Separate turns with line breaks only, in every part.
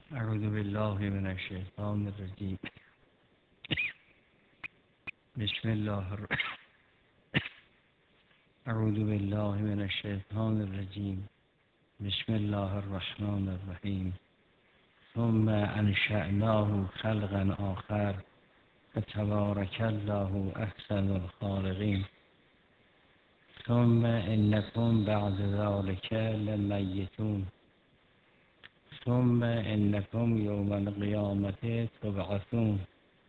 أعوذ بالله من الشيطان الرجيم. بسم الله أعوذ بالله من الشيطان الرجيم. بسم الله الرحمن الرحيم. ثم أنشأناه خلقا آخر فتبارك الله أحسن الخالقين. ثم إنكم بعد ذلك لميتون. ثم إنكم يوم القيامة تبعثون.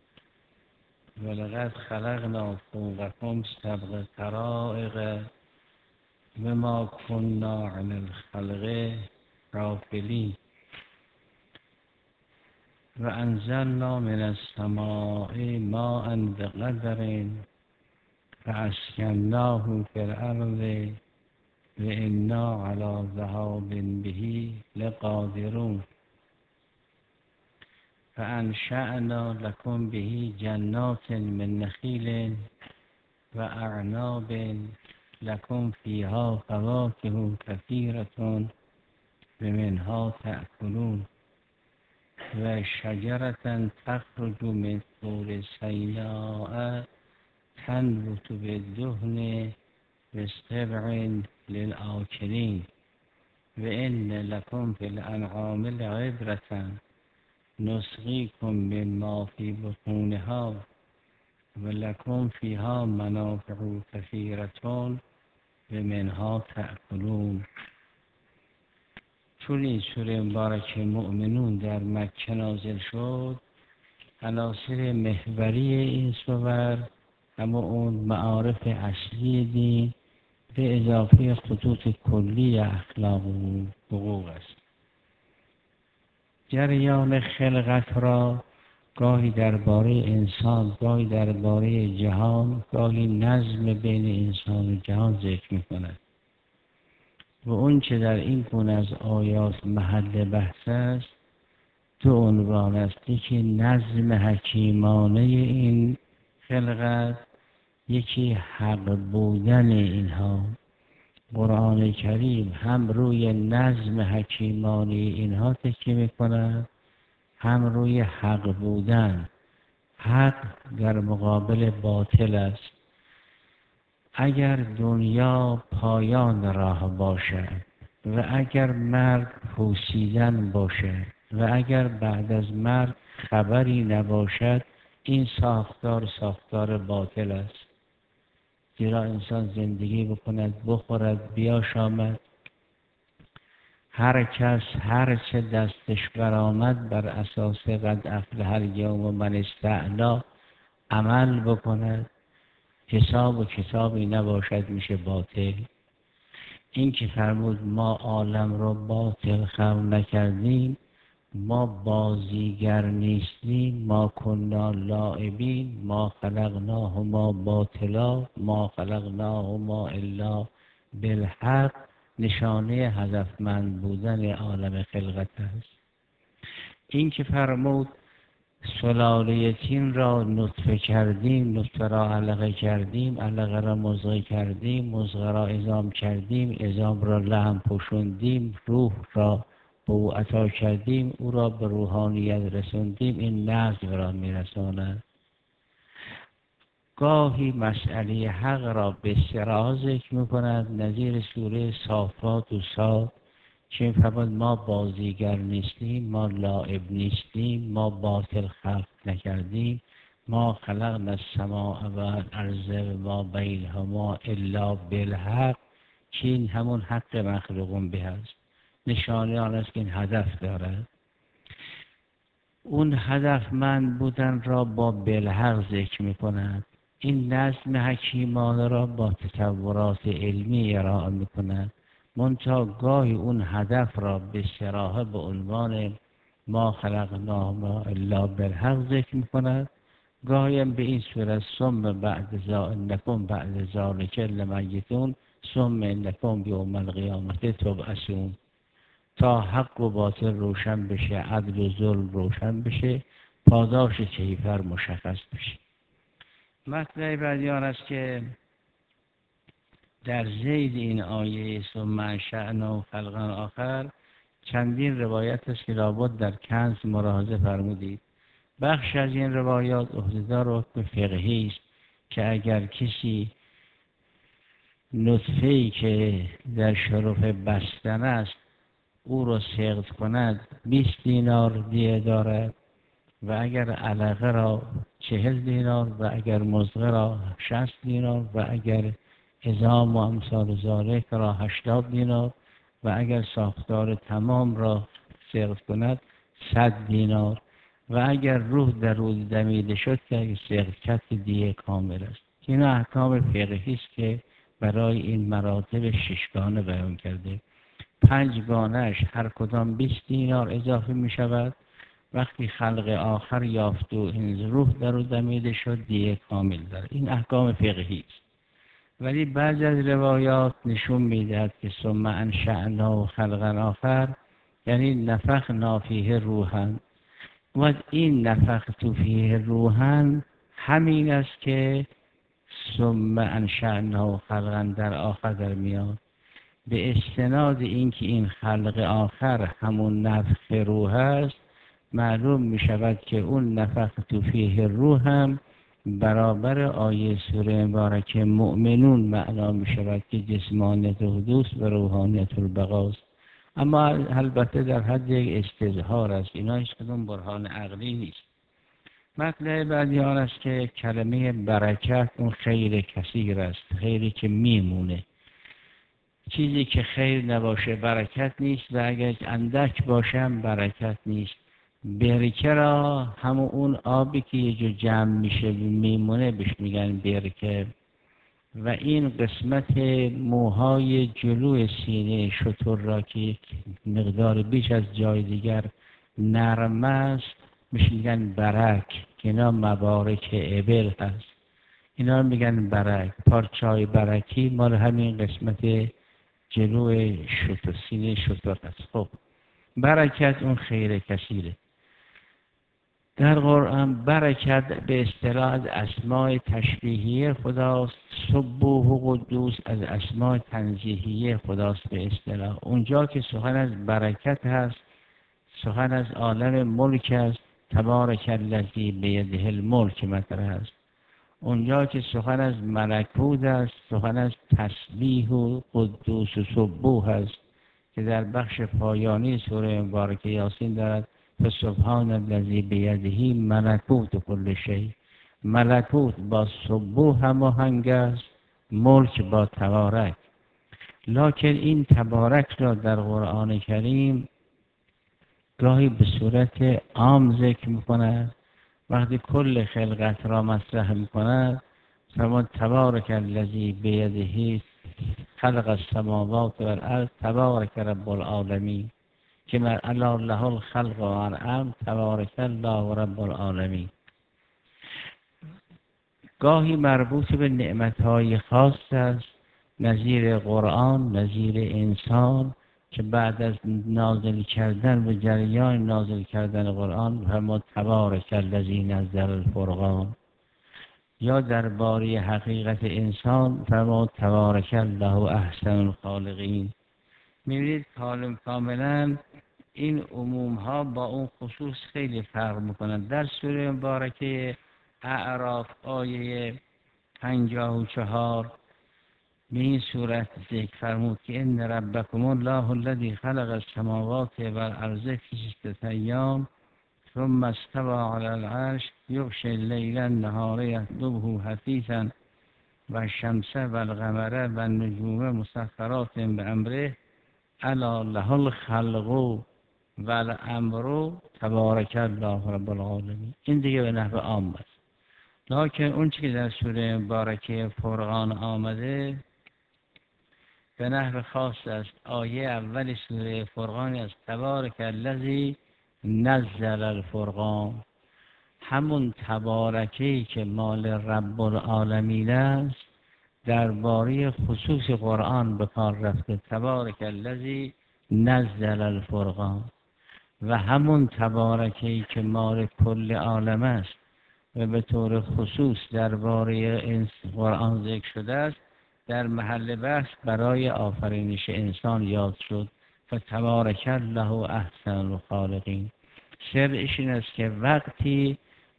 ولقد خلقنا فوقكم سبع طرائق وما كنا عن الخلق غافلين. وأنزلنا من السماء ماء بقدر فأسكناه في الأرض وإنا على ذهاب به لقادرون. فأنشأنا لكم به جنات من نخيل وأعناب لكم فيها فواكه كثيرة ومنها تأكلون. وشجرة تخرج من طور سيناء تنبت بالدهن واستبع للآكلين. وإن لكم في الأنعام لعبرة نسقيكم مما في بطونها ولكم فيها منافع كثيرة ومنها تأكلون. چون این سوره مبارک مؤمنون در مکه نازل شد، عناصر محوری این سور اما اون معارف اصلی دین به اضافه خطوط کلی اخلاق و حقوق است. جریان خلقت را گاهی درباره انسان، گاهی درباره جهان، گاهی نظم بین انسان و جهان ذکر می‌کند. و اون چه در این گونه از آیات محل بحث است دو عنوان است. یکی نظم حکیمانه این خلقت، یکی حق بودن اینها. قرآن کریم هم روی نظم حکیمانه اینها تکیه می‌کند، هم روی حق بودن. حق در مقابل باطل است. اگر دنیا پایان راه باشد و اگر مرگ پوسیدن باشد و اگر بعد از مرگ خبری نباشد، این ساختار باطل است. زیرا انسان زندگی بکند، بخورد، بیاشامد، هر کس هر چه دستش برآمد بر اساس قد افلح الیوم من استعلا عمل بکند، حساب و کتابی نباشد، میشه باطل. این که فرمود ما عالم رو باطل خلق نکردیم، ما بازیگر نیستیم، ما کنا لاعبین، ما خلقناهما باطلا ما خلقناهما الا بالحق، نشانه هدفمند بودن عالم خلقت است. این که فرمود سلاله طین را نطفه کردیم، نطفه را علقه کردیم، علقه را مضغه کردیم، مضغه را عظام کردیم، عظام را لحم پوشوندیم، روح را به او عطا کردیم، او را به روحانیت رسوندیم، این نظم را میرساند. گاهی مسئله حق را به صراحت ذکر میکند، نظیر سوره صافات و صاد که می‌فرماید ما بازیگر نیستیم، ما لاعب نیستیم، ما باطل خلق نکردیم، ما خلقنا السماء و الارض و ما بینهما الا بالحق، که این همون حق مخلوقون به است. نشانه آن است که این هدف دارد. اون هدفمند بودن را با بالحق ذکر می‌کند. این نظم حکیمانه را با تطورات علمی ارائه می‌کند. منتها گاهی اون هدف را به صراحت به عنوان ما خلقناهما الا بالحق ذکر می‌کند. گاهی هم به این صورت ثم بعد انکم بعد ذلک لمیتون ثم انکم یوم القیامة تبعثون، تا حق و باطل روشن بشه، عدل و ظلم روشن بشه، پاداش کیفر مشخص بشه. مطلب بعدی آن است که در ذیل این آیه ثم انشأناه خلقا آخر چندین روایت است که لابد در کنز ملاحظه فرمودید. بخش از این روایات عهدهدار حکم فقهی است که اگر کسی نطفه‌ای که در شرف بستن است او را سقط کند 20 دینار دیه دارد و اگر علقه را 40 دینار و اگر مضغه را 60 دینار و اگر عظام و امثال ذالک را 80 دینار و اگر ساختار تمام را سقط کند 100 دینار و اگر روح در او دمیده شد که اگر سقط کرد دیه کامل است. این احکام فقهی است که برای این مراتب 6 گانه بیان کرده. 5 گانه‌اش هر کدام 20 دینار اضافه می شود. وقتی خلق آخر یافت و این روح در او دمیده شد دیه کامل دارد. این احکام فقهی است. ولی بعضی از روایات نشون میدهد که ثم انشأناه خلقا آخر، یعنی نفخنا فیه روحا. و این نفخت فیه روحا همین است که ثم انشأناه خلقا در آخر در میاد. به استناد اینکه این خلق آخر همون نفخ روح است، معلوم می شود که اون نفخت فیه روح هم برابر آیه سوره مبارکه مؤمنون معنا می شود که جسمانیت حدوث و روحانیت البقاست. اما البته در حد یک استظهار است، اینا هیچ کدوم برهان عقلی نیست. مطلب بعدی آن است که کلمه برکت اون خیر کثیر است، خیری که میمونه. چیزی که خیر نباشه برکت نیست و اگر اندک باشه هم برکت نیست. برکه را همون اون آبی که یه جو جمع میشه میمونه بهش میگن برکه. و این قسمت موهای جلوی سینه شتر را که یک مقدار بیش از جای دیگر نرم است بهش میگن برک، که اینا مبارک ابل هست، اینا میگن برک. پارچای برکی مال همین قسمت جلوی شتر سینه شتر هست. خب برکت اون خیر کثیره. در قرآن برکت به اصطلاح از اسماء تشبیهیه خداست، سبوح و قدوس از اسماء تنزیهیه خداست به اصطلاح. اونجا که سخن از برکت هست سخن از عالم ملک است، تبارک الذی بیده الملک مطرح است. اونجا که سخن از ملکوت است سخن از تسبیح و قدوس و سبوح است که در بخش پایانی سوره مبارکه یاسین دارد فسبحان الذی بیده ملکوت کل شیء. ملکوت با سبوح هماهنگ است، ملک با تبارک. لکن این تبارک را در قرآن کریم گاهی به صورت عام ذکر می‌کند، وقتی کل خلقت را مطرح می‌کند فرمان تبارک الذی بیده خلق السماوات والارض تبارک رب العالمین، که من الا له الخلق و الامر تبارک الله رب العالمین. گاهی مربوط به نعمت‌های خاص است، نظیر قرآن، نظیر انسان، که بعد از نازل کردن و جریان نازل کردن قرآن فرمود تبارک الذی نزل الفرقان. یا درباره حقیقت انسان فرمود تبارک الله احسن الخالقین. می‌بینید کاملا این عموم ها با اون خصوص خیلی فرق میکنند. در سوره مبارکه اعراف آیه 54 به این صورت ذکر فرمود که ان ربکم الله الذی خلق السماوات والارض فی 6 ایام ثم استوى علی العرش یغشی اللیل النهار یطلبه حثیثا والشمس والقمر والنجوم مسخرات بامره الا له الخلق والامر تبارک الله رب العالمین. این دیگه به نحو عام است. لکن اون چیزی که در سوره مبارکه فرقان آمده به نحو خاص است. آیه اول سوره فرقان است تبارک الذی نزل الفرقان. همون تبارکی که مال رب العالمین است درباره خصوص قرآن به کار رفته، تبارک الذی نزل الفرقان. و همون تبارکی که مال کل عالم است و به طور خصوص درباره قرآن ذکر شده است در محل بحث برای آفرینش انسان یاد شد. فتبارک الله احسن الخالقین. سرش این است که وقتی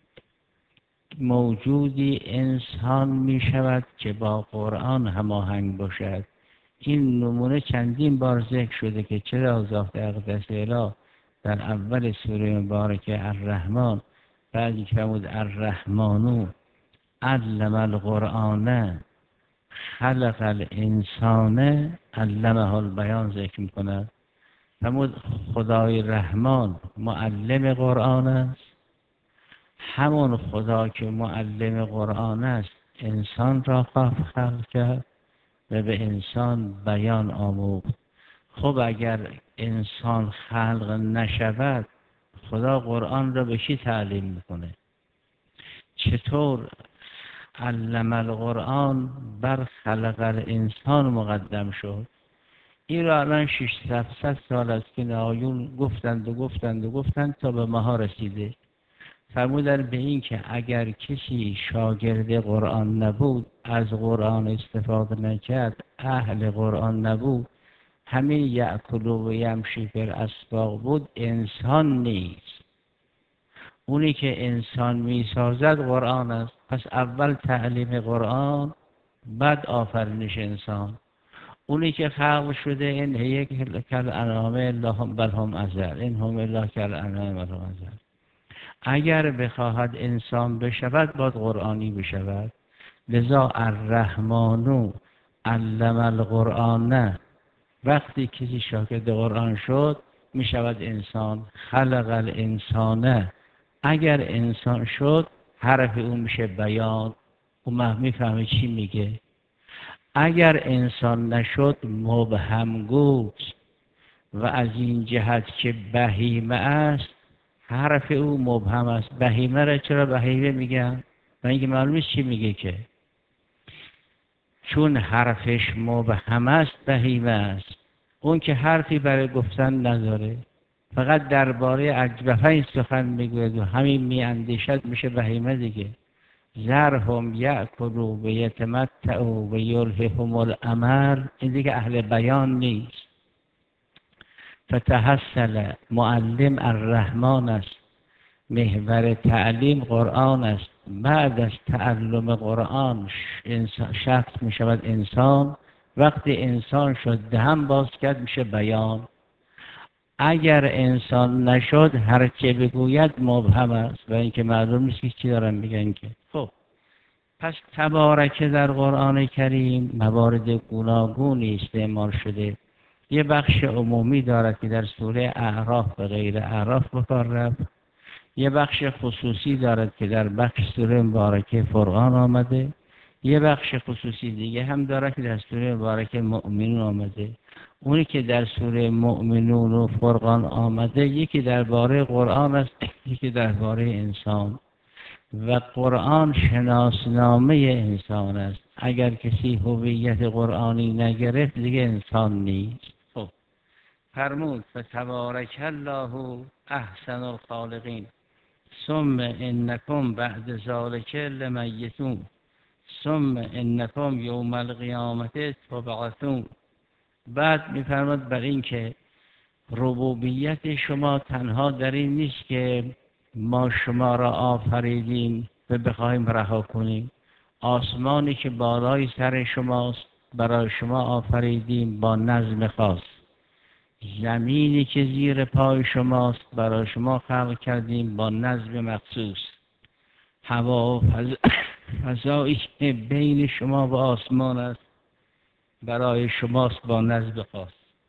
موجودی انسان می شود که با قرآن هماهنگ باشد. این نمونه چندین بار ذکر شده که چرا ذات اقدس اله در اول سوره مبارکه الرحمن بعدی که فرمود الرحمن علم القرآن خلق الانسان علمه البیان ذکر میکند. فرمود خدای رحمان معلم قرآن است. همون خدا که معلم قرآن است انسان را خلق کرد و به انسان بیان آموخت. خب اگر انسان خلق نشود خدا قرآن را به کی تعلیم میکنه؟ چطور علم القرآن بر خلق الانسان مقدم شد؟ این را الان 600 سال است که آیون گفتند تا به ما رسیده. فرمودن به این که اگر کسی شاگرد قرآن نبود، از قرآن استفاده نکرد، اهل قرآن نبود، همین یأکل و یمشی فی الاسواق بود، انسان نیست. اونی که انسان میسازد قرآن است. پس اول تعلیم قرآن بعد آفرینش انسان. اونی که خلق شده این یک کل انعام اللهم بل هم اضل این هم الله کل انعام بل هم اضل. اگر بخواهد انسان بشود باید قرآنی بشود. لذا الرحمن علم القرآن، وقتی کسی شاگرد قرآن شد می شود انسان. خلق الانسان، اگر انسان شد حرف اون میشه بیان، اون میفهمه چی میگه. اگر انسان نشد مبهم گوست و از این جهت که بهیمه است حرف او مبهم است. بهیمه را چرا بهیمه میگن؟ و اینکه معلوم نیست چی میگه که، چون حرفش مبهم است بهیمه است. اون که حرفی برای گفتن نداره، فقط درباره اجبهین سخن میگوید و همین میاندیشد میشه بهیمه دیگه. ذرهم یأکلوا و یتمتعوا و یلههم الامل، این دیگه اهل بیان نیست. فتحصل معلم الرحمن است، محور تعلیم قرآن است. بعد از تعلم قرآن شخص می شود انسان. وقتی انسان شد دهن باز کرد میشه بیان. اگر انسان نشد هر چه بگوید مبهم است و اینکه معلوم نیست که چی دارن میگن که. خب پس تبارک در قرآن کریم موارد گوناگونی استعمال شده. یه بخش عمومی دارد که در سوره اعراف و غیر اعراف بکار رفت. یه بخش خصوصی دارد که در بخش سوره مبارکه فرقان آمده. یه بخش خصوصی دیگه هم دارد که در سوره مبارکه مؤمنون آمده. اونی که در سوره مؤمنون و فرقان آمده یکی درباره قرآن است، یکی درباره انسان. و قرآن شناسنامه انسان است. اگر کسی هویت قرآنی نگرفت دیگه انسان نیست. خب فرمود فتبارک الله احسن الخالقین ثم انکم بعد ذلک لمیتون ثم انکم یوم القیامت تبعثون. بعد میفرماد بر این که ربوبیت شما تنها در این نیست که ما شما را آفریدیم و بخواهیم رها کنیم. آسمانی که بالای سر شماست برای شما آفریدیم با نظم خاص. زمینی که زیر پای شماست برای شما خلق کردیم با نظم مخصوص. هوا و فضایی که بین شما و آسمان است برای شماست با نظم خاص.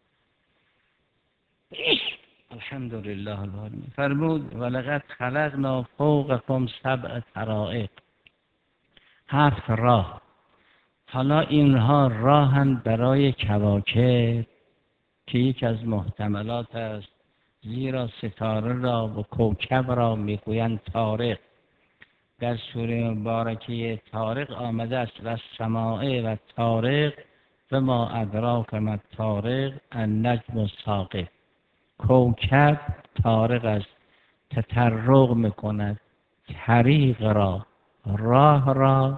الحمدلله العالمین. فرمود ولقد خلقنا فوقکم سبع طرائق، 7 راه. حالا اینها راهند برای کواکب که یک از محتملات است، زیرا ستاره را و کوکب را میگویند طارق. در سوره مبارکه طارق آمده است و السماء و طارق و ما ادراک ما طارق النجم الثاقب. کوکب طارق است، تطرق میکند، طریق را راه را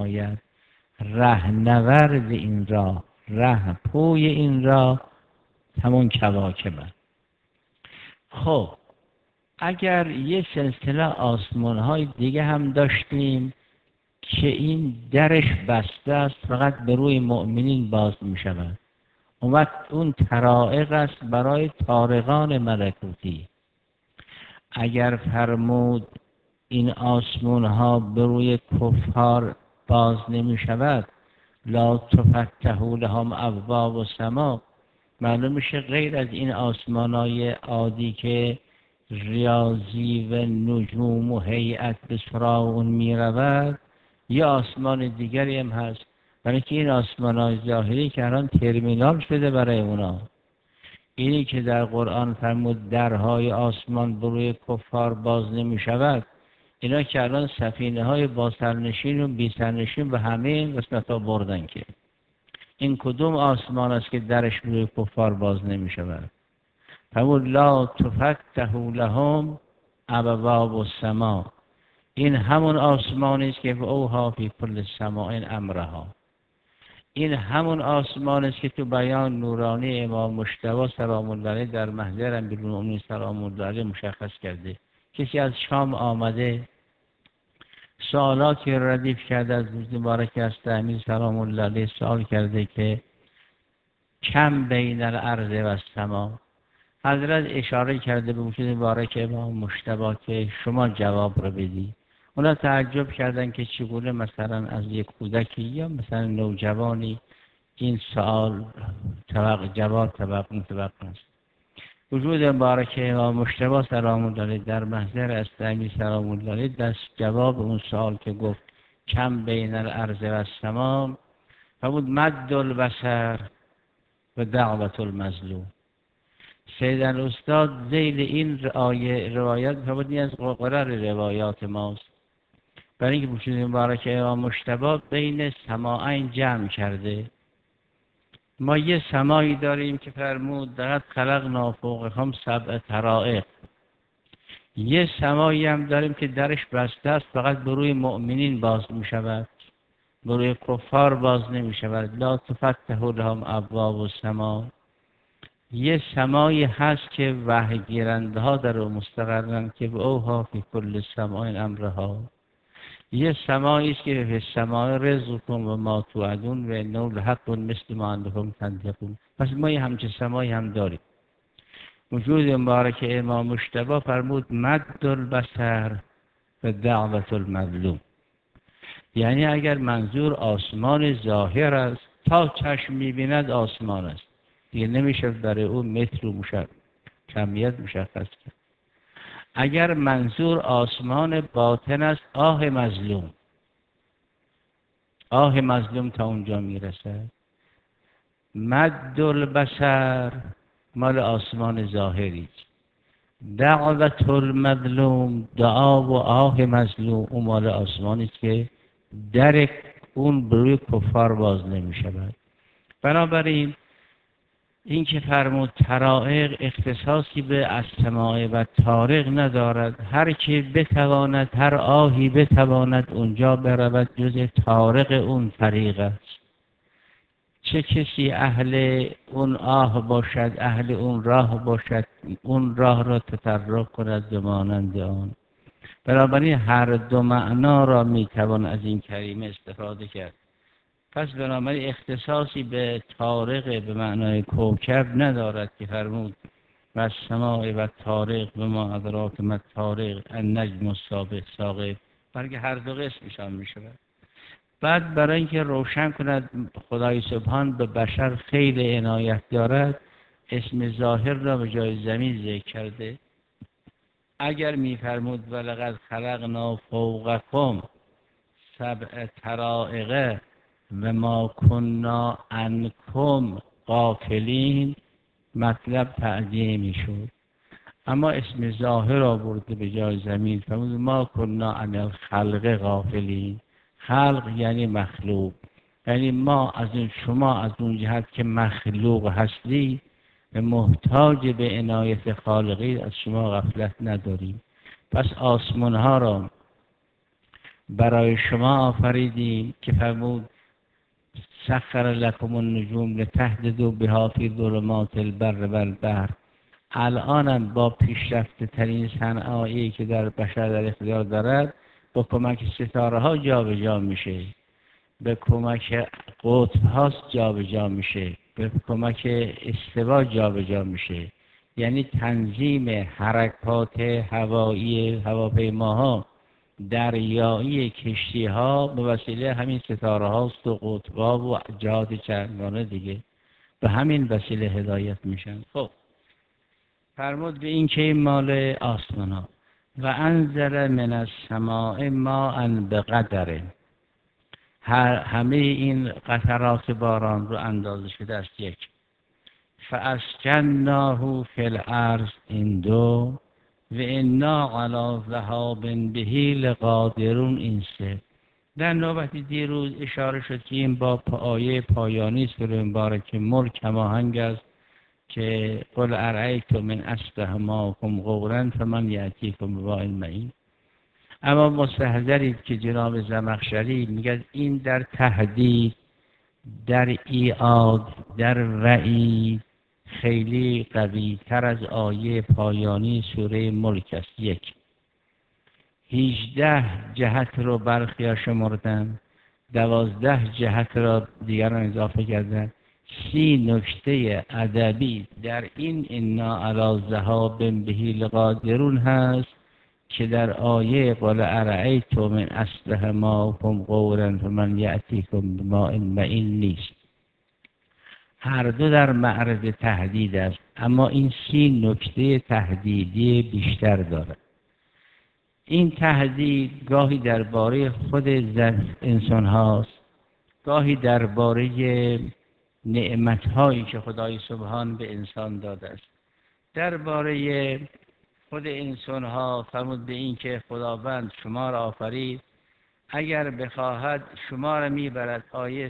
میپیماید. رهنورد این راه، ره پوی این راه همون کواکب. خب اگر یه سلسله آسمان های دیگه هم داشتیم که این درش بسته است، فقط به روی مؤمنین باز می شود، اون طرائق است برای طارقان ملکوتی. اگر فرمود این آسمان ها به روی کفار باز نمی شود، لا تفتح لهم ابواب السما، معلوم میشه غیر از این آسمان های عادی که ریاضی و نجوم و هیئت به سراغ اون می رود، یه آسمان دیگری هم هست، برای که این آسمان های ظاهری که الان ترمینال شده برای اونا. اینی که در قرآن فرمود درهای آسمان بروی کفار باز نمی شود، اینا که الان سفینه های با سرنشین و بی سرنشین به همه این قسمت ها بردن، که این کدوم آسمان است که درش بروی کفار باز نمی شود؟ فرمود لا تفتح لهم ابواب السما، این همون آسمانی است که اوها فی کل سماء امرها، این همون آسمان است که تو بیان نورانی امام مجتبی سلام الله علیه در محضر امیرالمؤمنین سلام الله علیه مشخص کرده. کسی از شام آمده سوالاتی ردیف کرده از روز مبارک است امیر سلام الله علیه، سوال کرده که کم بین الارض و السما، حضرت اشاره کرده به وجود مبارک امام مجتبی که شما جواب رو بدی. اونا تعجب کردن که چگونه مثلا از یک کودکی یا مثلا نوجوانی این سوال جواب متوقع است. وجود مبارک امام مجتبی سلام الله علیه در محضر استعمی سلام الله علیه دست جواب اون سوال که گفت کم بین الارض و السما، فرمود مد البصر و دعوت المظلوم. سیدن استاد ذیل این روایت فرمود این از قرر روایات ماست، برای اینکه وجود مبارک امام مجتبی بین سماعین جمع کرده. ما یه سمایی داریم که فرمود لقد خلقنا فوقهم سبع طرائق، یه سمایی هم داریم که درش بسته است، فقط به روی مؤمنین باز می شود، به روی کفار باز نمی شود. لا تفتح لهم ابواب السما، یه سمایی هست که وحی گیرنده ها در او مستقرن که به اوها فی کل سماء امرها، یه سمایی است که به سماع رزقکم و ما توعدون و انه لحق مثل ما انکم تنطقون. پس ما یه همچه سمایی هم داریم. وجود مبارک امام مجتبی فرمود مد البصر و دعوت المظلوم، یعنی اگر منظور آسمان ظاهر است تا چشم می‌بیند آسمان است، دیگه نمیشه برای او متر و کمیت مشخص کرد. اگر منظور آسمان باطن است آه مظلوم، آه مظلوم تا اونجا میرسه. مد البصر مال آسمان ظاهری، دعوت المظلوم دعا و آه مظلوم اون مال آسمانی است که در اون بروی کفار باز نمی شود. بنابراین این که فرمود طرائق اختصاصی به السماء و طارق ندارد، هر که بتواند هر آهی بتواند اونجا برود جز طارق اون طریق است. چه کسی اهل اون آه باشد، اهل اون راه باشد، اون راه را تطرق کند به مانند آن. بنابراین هر دو معنا را میتوان از این کلمه استفاده کرد. پس بنابراین اختصاصی به طارق به معنای کوکب ندارد که فرمود و السماء و طارق و ما ادراک ما طارق النجم الثاقب، بلکه هر دو قسمشان می شود. بعد برای اینکه روشن کند خدای سبحان به بشر خیلی عنایت دارد، اسم ظاهر را به جای زمین ذکر کرده. اگر می فرمود ولقد خلقنا فوقکم سبع طرائق و ما کنا عنکم غافلین، مطلب تعدیه می شود. اما اسم ظاهر آورده به جای زمین، فرمود ما کنا عن الخلق غافلین. خلق یعنی مخلوق، یعنی ما از این شما از اون جهت که مخلوق هستی محتاج به عنایت خالقی از شما غفلت نداریم. پس آسمان ها را برای شما آفریدیم که فرمود سخر لکم النجوم لتهتدوا بها فی ظلمات البر و البحر. الانم با پیشرفته ترین صنایعی که در بشر در اختیار دارد با کمک ستاره ها جابجا میشه، به کمک قطب هاست جابجا میشه، به کمک استوا جابجا میشه. یعنی تنظیم حرکات هوایی هواپیماها، دریایی، کشتی ها به وسیله همین ستاره هاست و قطب ها و جهات چندگانه دیگه به همین وسیله هدایت میشن. خب فرمود به این که این مال آسمان ها. و انزل من السماء ماء بقدر، همه این قطرات باران رو اندازه شده است یک. فاسکناه فی الارض، این دو. و انا علی ذهاب به لقادرون، این سه. در نوبت دیروز اشاره شد که این با آیه پایانی سوره مبارکه ملک هماهنگ است که قل ارایتم من اصبح ماءکم غورا فمن یأتیکم بماء معین. اما مستحضرید که جناب زمخشری میگه این در تهدید، در ایعاد، در وعید خیلی قوی تر از آیه پایانی سوره ملک است. یک 18 جهت رو برخیا شمردن، 12 جهت را دیگران اضافه کردن. 30 نکته ادبی در این انا علی ذهاب به لقادرون هست که در آیه قل ارایتم من اصبح ماءکم غورا فمن یأتیکم بماء معین نیست. هر دو در معرض تهدید است، اما این 30 نکته تهدیدی بیشتر دارد. این تهدید گاهی درباره خود انسان هاست، گاهی درباره نعمت هایی که خدای سبحان به انسان داده است. درباره خود انسان ها فرمود به این که خداوند شما را آفرید، اگر بخواهد شما را میبرد. آیه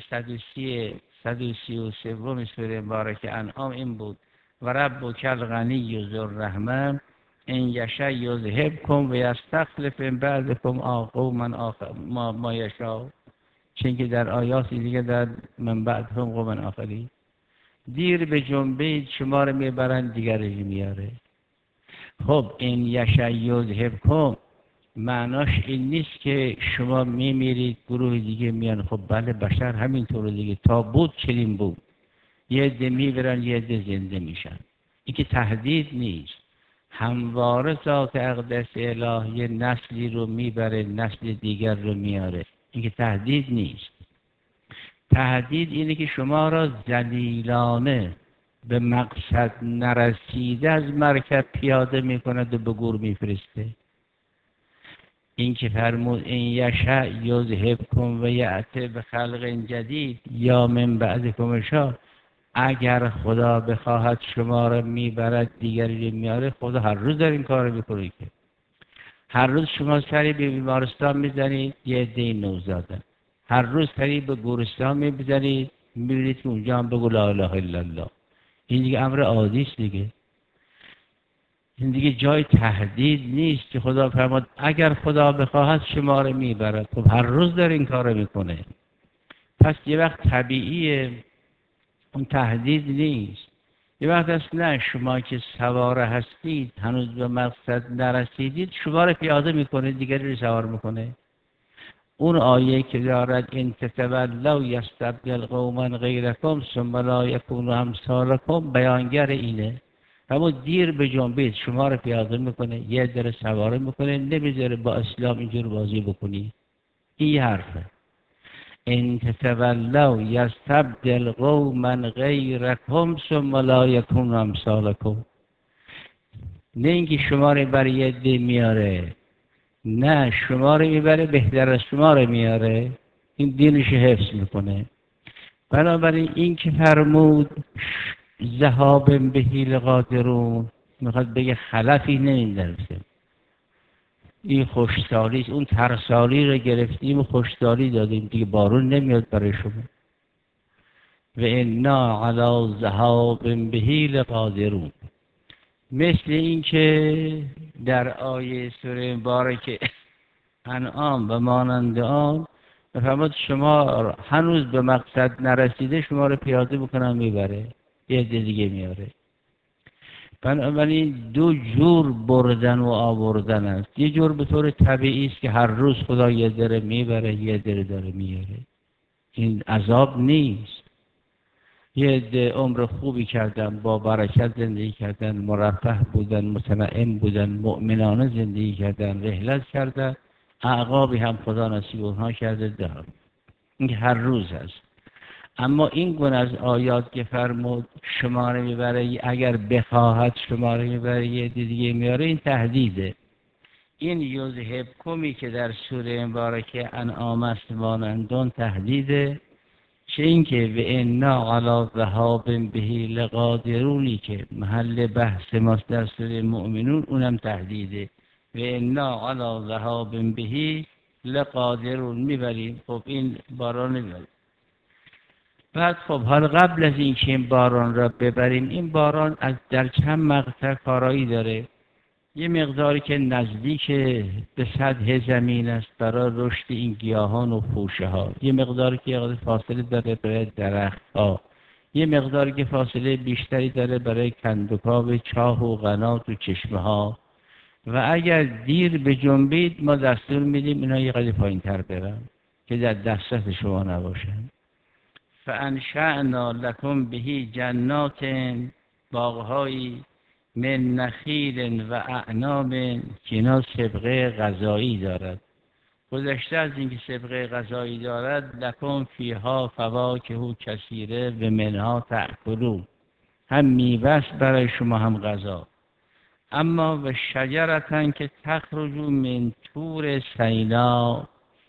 133 سوره مبارکه انعام این بود و ربک الغنی ذو الرحمه ان یشاء یذهبکم و یستخلف من بعدکم قوما آخر ما یشاء. چون که در آیات دیگه در من بعدکم قوما آخرین، دیر به جنبید شما رو میبرند دیگری میاره. خب این یشاء یذهبکم معناش این نیست که شما میمیرید گروه دیگه میان. خب بله بشر همینطور دیگه، تا بود چنین بود، یه عده میبرن یه عده زنده میشن. این که تهدید نیست، همواره ذات اقدس الهی نسلی رو میبره نسل دیگر رو میاره. این که تهدید نیست. تهدید اینه که شما را ذلیلانه به مقصد نرسیده از مرکب پیاده میکند و به گور میفرسته. این که فرمود این یشاء یذهبکم و یأتی بخلق جدید یا من بعدکم یشاء، اگر خدا بخواهد شما را میبرد دیگری رو میاره. خدا هر روز در این کار میکنه که هر روز شما سری به بیمارستان میزنید یه عده نوزادن، هر روز سری به گورستان میزنید میبینید که اونجا هم بگو لا اله الا الله. این دیگه امر عادی است دیگه. این دیگه جای تهدید نیست که خدا فرمود اگر خدا بخواهد شما رو میبرد. خب هر روز در این کار میکنه. پس یه وقت طبیعیه، اون تهدید نیست. یه وقت است نه، شما که سوار هستید هنوز به مقصد نرسیدید شما رو پیاده میکنه دیگری رو سوار میکنه. اون آیه که دارد ان تتولوا یستبدل قوما غیرکم ثم لا یکونوا امثالکم بیانگر اینه. اما دیر به جنبید شما رو پیاده میکنه، یه در سواره میکنه، نمیذاره با اسلام اینجور بازی بکنی. این حرفه ان تتولوا یستبدل قوما غیرکم ثم لا یکونوا امثالکم. نه اینکه شما رو برای یه عده میاره، نه شما رو میبره بهتر از شما رو میاره. این دینش حفظ میکنه. بنابراین این که فرمود ذهاب به لقادرون میخواد بگه خلفی نمیدرسه. این خوشسالی است. اون ترسالی رو گرفتیم و خوشسالی دادیم دیگه، بارون نمیاد برای شما. و انا علی ذهاب به لقادرون. مثل این که در آیه سوره مبارکه انعام و مانند آن بفرماد شما هنوز به مقصد نرسیده، شما رو پیاده بکنم میبره، یه عده دیگه میاره. بنابراین دو جور بردن و آوردن است. یه جور به طور طبیعی است که هر روز خدا یه ذره میبره، یه ذره داره میاره. این عذاب نیست. یه عده عمر خوبی کردن، با برکت زندگی کردن، مرفه بودن، متنعم بودن، مؤمنانه زندگی کردن، رحلت کردن، اعقابی هم خدا نصیب اونها کرده دارم. این هر روز هست. اما این گونه از آیات که فرمود شماره میبره، اگر بخواهد شماره میبره، یه دیگه میاره، این تهدیده. این یذهبکمی که در سوره مبارکه انعام است مانندون تهدیده، چه اینکه و انا علی ذهاب به لقادرونی که محل بحث ماست در سوره مؤمنون، اونم تهدیده. و انا علی ذهاب به لقادرون، میبریم. خب این باران میبریم. بعد خب حالا قبل از این که این باران را ببریم، این باران از در چند مقطع کارایی داره. یه مقداری که نزدیک به سطح زمین است برای رشد این گیاهان و خوشه ها، یه مقداری که فاصله داره برای درخت ها، یه مقداری که فاصله بیشتری داره برای کندوکاو چاه و قنات و چشمه ها. و اگر دیر به جنبید ما دستور میدیم اینا یه قدر پایین تر برن که در دسترس شما نباشن. فانشأنا لکم به جنات، باغهایی من نخیل و اعناب که اینا سبقه غذایی دارد. گذشته از اینکه سبقه غذایی دارد، لکم فیها فواکه کثیره و منها تأکلون، هم میوه است برای شما هم غذا. اما و شجرتن که تخرج من طور سینا،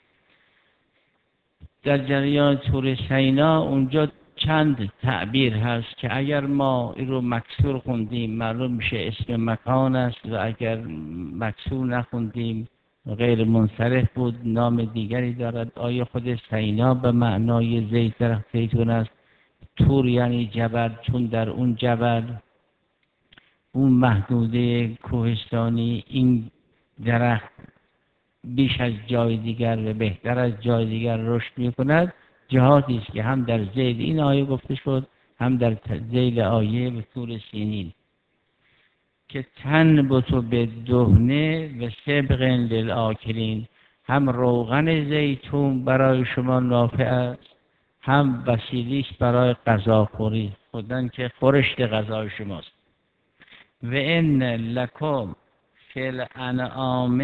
در جریان طور سینا اونجا چند تعبیر هست که اگر ما این رو مکسور خوندیم معلوم میشه اسم مکان است، و اگر مکسور نخوندیم غیر منصرف بود نام دیگری دارد. آیا خود سینا به معنای درخت زیتون است؟ طور یعنی جبل، چون در اون جبل، اون محدوده کوهستانی، این درخت بیش از جای دیگر و بهتر از جای دیگر رشد می‌کند. جهاتی است که هم در ذیل این آیه گفته شد، هم در ذیل آیه به طور سینین، که تنبت بالدهن و سبغ للآکلین، هم روغن زیتون برای شما نافع است، هم وسیله است برای غذاخوری، خودن که خورشت غذای شماست. و ان لکم فی الانعام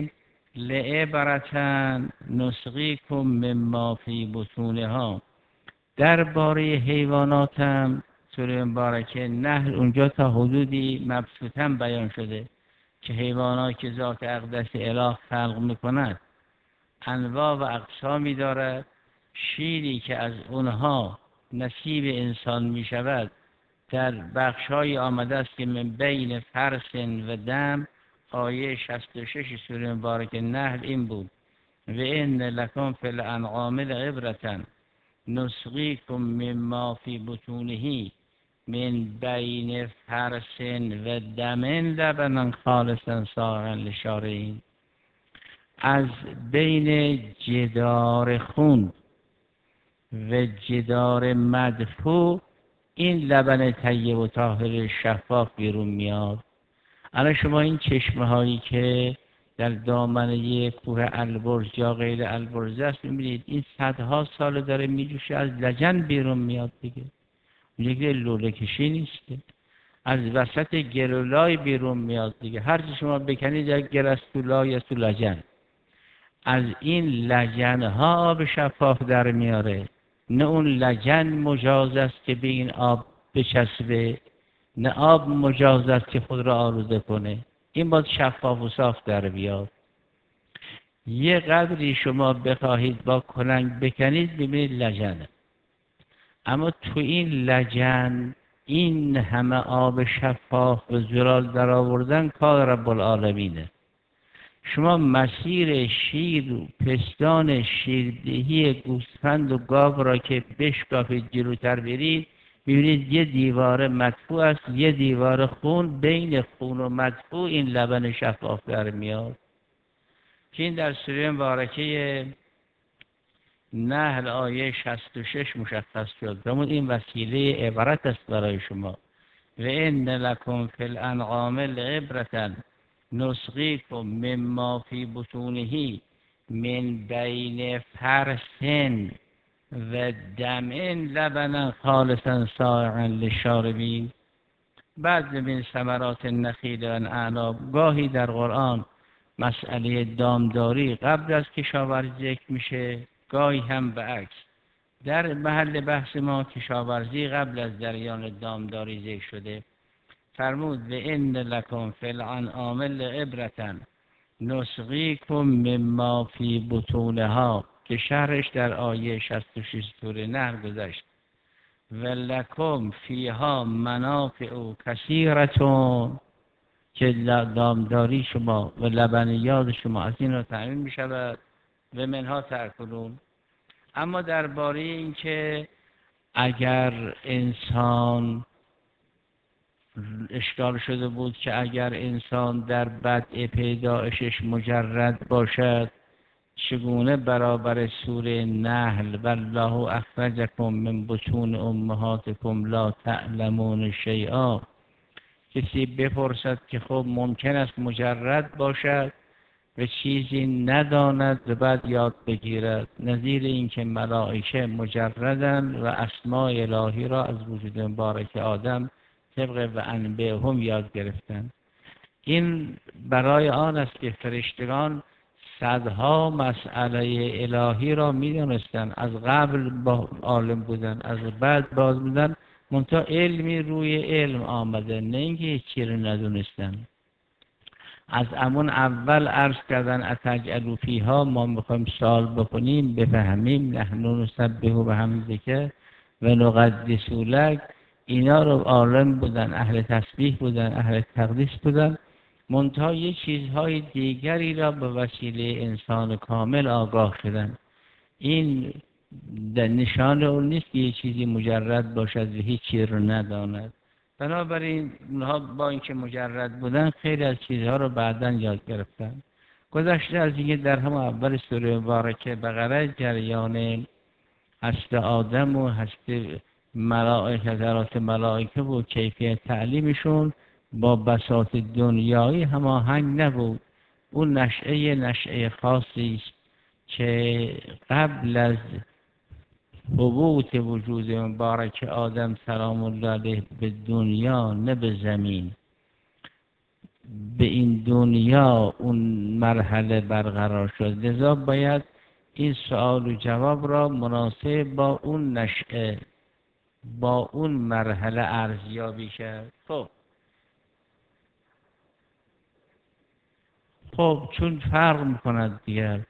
لعبرةً نسقیکم مما فی بطونها. درباره حیواناتم سوره مبارکه نحل اونجا تا حدودی مبسوطاً بیان شده که حیوانات که ذات اقدس اله خلق میکند انواع و اقسامی دارد. شیری که از اونها نصیب انسان میشود در بخش‌های آمده است که من بین فرث و دم. آیه 66 سوره مبارکه نحل این بود: و ان لکم فی الانعام لعبرة نسقیکم مما فی بطونه من بین فرث و دم لبنا خالصا سائغا للشاربین. از بین جدار خون و جدار مدفوع این لبن طیب و طاهر شفاف بیرون میاد. الان شما این چشمه هایی که در دامنه کوه البرز یا غیر البرز است میبینید، این صدها سال داره میجوشه، از لجن بیرون میاد دیگه. اونجا که لوله کشی نیست، از وسط گلولای بیرون میاد دیگه. هر چی شما بکنید در گرستولا یا تو لجن، از این لجن ها آب شفاف در میاره. نه اون لجن مجاز است که به این آب بچسبه، نه آب مجاز است که خود را آلوده کنه. این باید شفاف و صاف در بیاد. یه قدری شما بخواهید با کلنگ بکنید ببینید لجنه، اما تو این لجن این همه آب شفاف و زلال در آوردن کار رب العالمینه. شما مسیر شیر و پستان شیردهی گوسفند و گاو را که بشکافید جلوتر برید، ببینید یه دیوار مدفوع است، یه دیوار خون، بین خون و مدفوع این لبن شفاف در میاد. که این در سوره مبارکه نحل آیه 66 مشخص شد. فرمود این وسیله عبرت است برای شما. و ان لکم فی الانعام لعبرة نسقیکم مما فی بطونه من بین فرث و دم لبنا خالصا سائغا للشاربین. بعد من ثمرات النخیل و الاعناب. گاهی در قرآن مسئله دامداری قبل از کشاورزی ذکر میشه، گاهی هم به عکس. در محل بحث ما کشاورزی قبل از جریان دامداری ذکر شده. فرمود و ان لکم فی الانعام لعبرة نسقیکم مما فی بطونها، که شرحش در آیه 66 سوره نحل گذشت. و لکم فیها منافع کثیرة، که دامداری شما و لبنیات شما از این را تأمین می شود. و منها تأکلون. اما درباره این که اگر انسان، اشکال شده بود که اگر انسان در بدء پیدایشش مجرد باشد چگونه برابر سوره نحل والله اخرجکم من بطون امهاتکم لا تعلمون شیئا، کسی بپرسد که خب ممکن است مجرد باشد و چیزی نداند و بعد یاد بگیرد، نظیر این که ملائکه مجردند و اسماء الهی را از وجود مبارک آدم طبق و انبیهم یاد گرفتند. این برای آن است که فرشتگان صدها مسئله الهی را می‌دانستند، از قبل با عالم بودن، از بعد باز بودن، منتها علمی روی علم آمده، نه اینکه هیچ چیزی رو ندونستن. از همون اول عرض کردن اتجعلوا فیها، ما میخوایم سوال بکنیم بفهمیم، نحن نسبح بحمدک و نقدس لک، اینا رو عالم بودن، اهل تسبیح بودن، اهل تقدیس بودن، منتها یه چیزهای دیگری را به وسیله انسان کامل آگاه شدن. این در نشان اون نیست که یه چیزی مجرد باشد و هیچ چیز رو نداند. بنابراین اونها با اینکه مجرد بودن خیلی از چیزها رو بعداً یاد گرفتن. گذشته از اینکه در هم اول سوره مبارکه بقره جریان هست آدم و هست ملائکه، ذرات ملائکه و کیفیت تعلیمشون با بساط دنیایی هماهنگ نبود. اون نشأه خاصی است که قبل از حبوط وجود مبارک آدم سلام الله علیه به دنیا، نه به زمین، به این دنیا اون مرحله برقرار شد. لذا باید این سوال و جواب را مناسب با اون نشأه، با اون مرحله ارزیابی کرد. خب چون فرق میکند دیگر،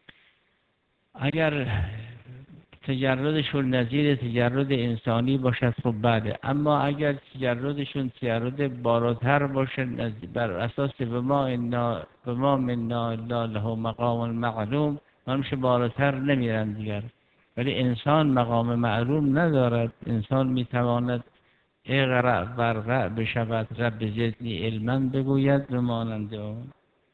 اگر تجردشون نظیر تجرد انسانی باشد خب بله، اما اگر تجردشون تجرد بالاتر باشد بر اساس به ما منا الا له مقام معلوم، همشه بالاتر نمیرن دیگر. ولی انسان مقام معلوم ندارد. انسان میتواند اقرأ ورقع بشود، رب زدنی علما بگوید و مانند اون.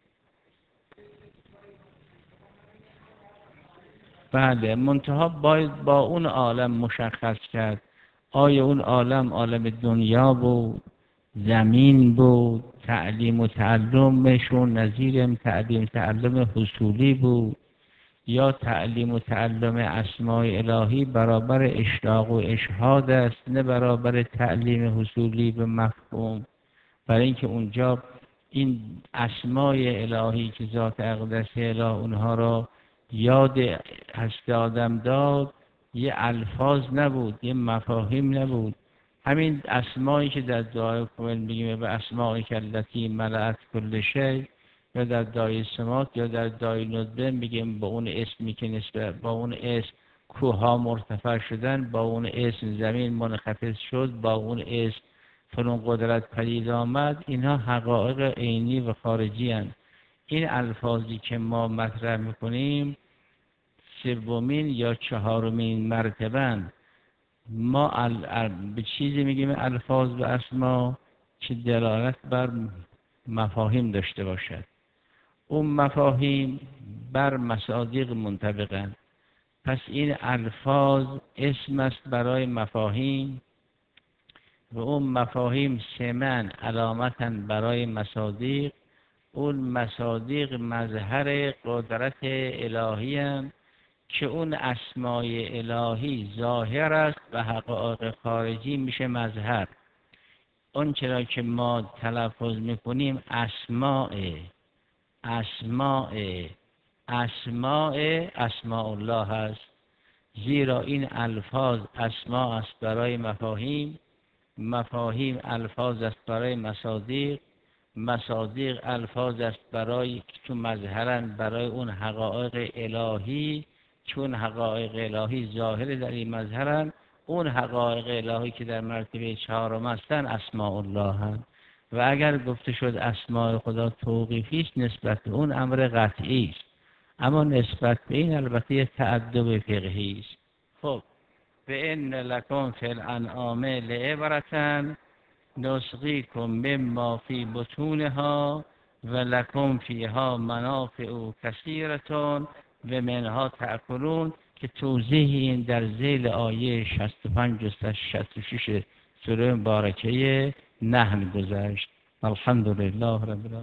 بله، منتها باید با اون عالم مشخص کرد آیا اون عالم دنیا بود، زمین بود، تعلیم و تعلمشون نظیر تعلیم تعلم حصولی بود، یا تعلیم و تعلم اسماء الهی برابر اشراق و اشهاد است، نه برابر تعلیم حصولی به مفهوم. برای اینکه اونجا این اسماء الهی که ذات اقدس اله اونها را یاد هست آدم داد، یه الفاظ نبود، یه مفاهیم نبود. همین اسمایی که در دعای کامل میگیم به اسمایی که التي ملأت کل شیء، یا در دعای سمات یا در دعای ندبه میگیم با اون اسمی که نسبت با اون اسم کوها مرتفع شدن، با اون اسم زمین منخفض شد، با اون اسم فلان قدرت پدید آمد. اینها حقایق عینی و خارجی هستند. این الفاظی که ما مطرح میکنیم سومین یا چهارمین مرتبه ما به چیزی میگیم الفاظ و اسما که دلالت بر مفاهیم داشته باشد. اون مفاهیم بر مصادیق منطبقند. پس این الفاظ اسم است برای مفاهیم و اون مفاهیم سمن علامتا برای مصادیق. اون مصادیق مظهر قدرت الهی هستند که اون اسمای الهی ظاهر است و حقایق خارجی میشه مظهر. اون چرا که ما تلفظ میکنیم اسماء الله هست، زیرا این الفاظ اسماء است برای مفاهیم، مفاهیم الفاظ است برای مصادیق، مصادیق الفاظ است برای چون مظهرن برای اون حقایق الهی، چون حقایق الهی ظاهر در این مظهرن. اون حقایق الهی که در مرتبه چهارم هستن اسماء الله هست. و اگر گفته شد اسماء خدا توقیفی است نسبت به اون امر قطعی است، اما نسبت به این البته یه تعدد فقهی است. خب فإن لکم فی الانعام لعبرة نسقیکم مما فی بطونها و لکم فیها منافع کثیرة و منها تأکلون، که توضیح این در ذیل آیه 65 و 66 سوره مبارکه نحل گذشت. الحمدلله رب العالمین.